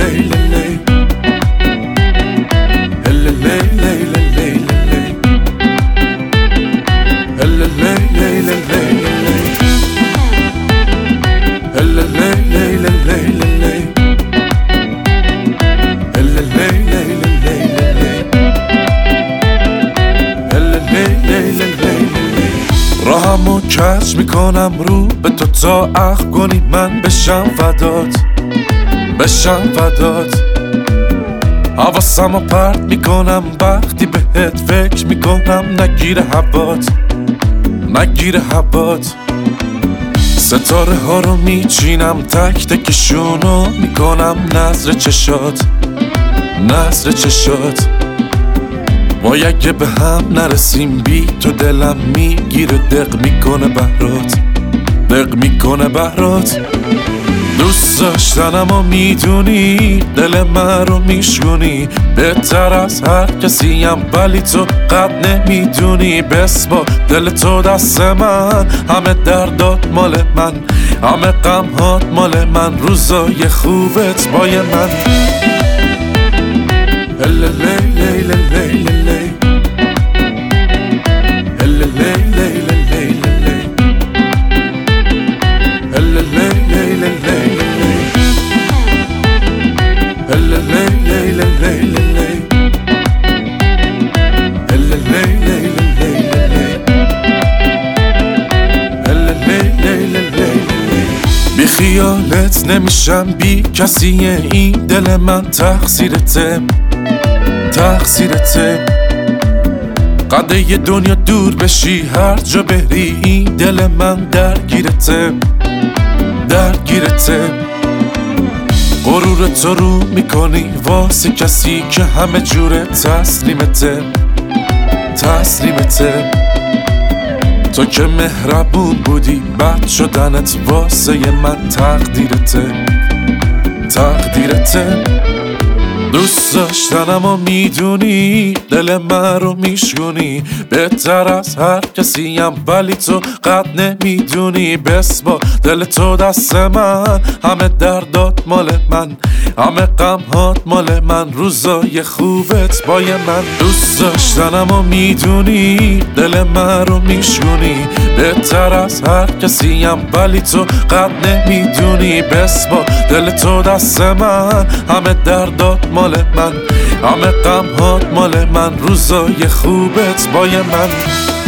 راهمو کج میکنم رو به تو تا عقل کنی من بشم فدات حواسمو پرت میکنم وقتی بهت فکر میکنم نگیر هوات ستاره ها رو میچینم تک تکشونو میکنم نظر چشات وای اگه به هم نرسیم بی تو دلم میگیره دق میکنه بهرات دوست داشتنم و میدونی دل من رو میشونی بهتر از هر کسیم ولی تو قد نمیدونی بسپار دل تو دست من همه دردات مال من همه غمهات مال من روزای خوبت بای من بی خیالت نمیشم بی کسی این دل من تقصیرته قده یه دنیا دور بشی هر جا بری این دل من درگیرته غرور تو رو میکنی واسه کسی که همه جوره تسلیمته تو که مهربون بودی بد شدنت واسه من تقدیرته دوست داشتنم و میدونی دل من رو میشونی بهتر از هر کسیم ولی تو قد نمیدونی بسپار دل تو دست من همه دردات مال من همه غمهات مال من روزای خوبت بای من دوست داشتنم و میدونی دل من رو میشونی بهتر از هر کسیم ولی تو قد نمیدونی بسپار دل تو دست من همه دردات مال من همه غمهات مال من روزای خوبت بای من